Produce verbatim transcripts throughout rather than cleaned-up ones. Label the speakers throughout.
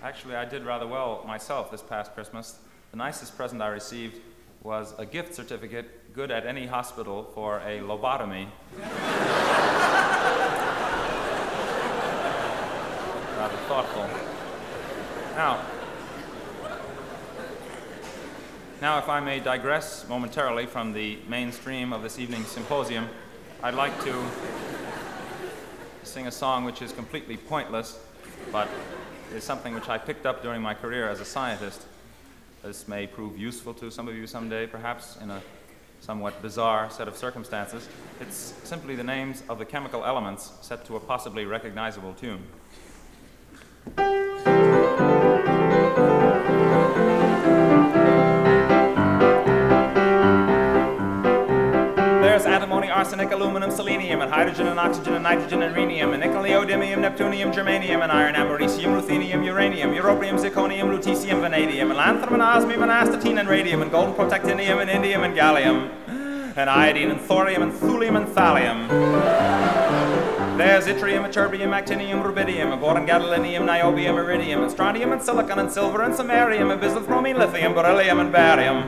Speaker 1: Actually, I did rather well myself this past Christmas. The nicest present I received was a gift certificate, good at any hospital, for a lobotomy. Rather thoughtful. Now, now, if I may digress momentarily from the mainstream of this evening's symposium, I'd like to sing a song which is completely pointless, but is something which I picked up during my career as a scientist. This may prove useful to some of you someday, perhaps in a somewhat bizarre set of circumstances. It's simply the names of the chemical elements set to a possibly recognizable tune. There's antimony, arsenic, aluminum, selenium, and hydrogen, and oxygen, and nitrogen, and rhenium, and nickel, neodymium, neptunium, germanium, and iron, americium, ruthenium, uranium, europium, zirconium, lutetium, vanadium, and lanthanum, and osmium, and astatine, and radium, and golden protactinium, and indium, and gallium, and iodine, and thorium, and thulium, and thallium. There's yttrium, ytterbium, actinium, rubidium, boron, gadolinium, niobium, iridium, and strontium, and silicon, and silver, and samarium, and bismuth, bromine, lithium, beryllium, and barium.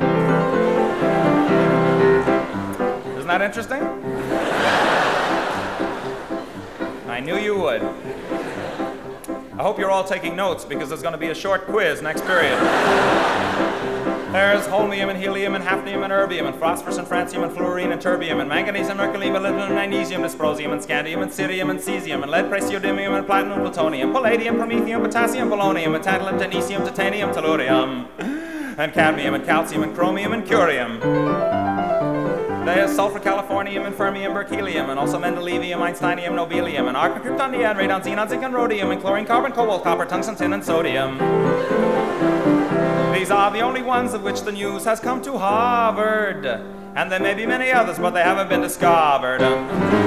Speaker 1: Isn't that interesting? I knew you would. I hope you're all taking notes, because there's going to be a short quiz next period. There's holmium and helium and hafnium and erbium and phosphorus and francium and fluorine and terbium and manganese and mercury, molybdenum and magnesium, dysprosium and scandium and cerium and cesium and lead, praseodymium and platinum, plutonium, palladium, promethium, potassium, polonium, and tantalum, technetium, titanium, tellurium, and cadmium and calcium and chromium and curium. There's sulfur, californium, and fermium, berkelium, and also mendelevium, einsteinium, nobelium, and argon, krypton, neon, radon, xenon, zinc, and rhodium, and chlorine, carbon, cobalt, copper, tungsten, tin, and sodium. These are the only ones of which the news has come to Harvard. And there may be many others, but they haven't been discovered.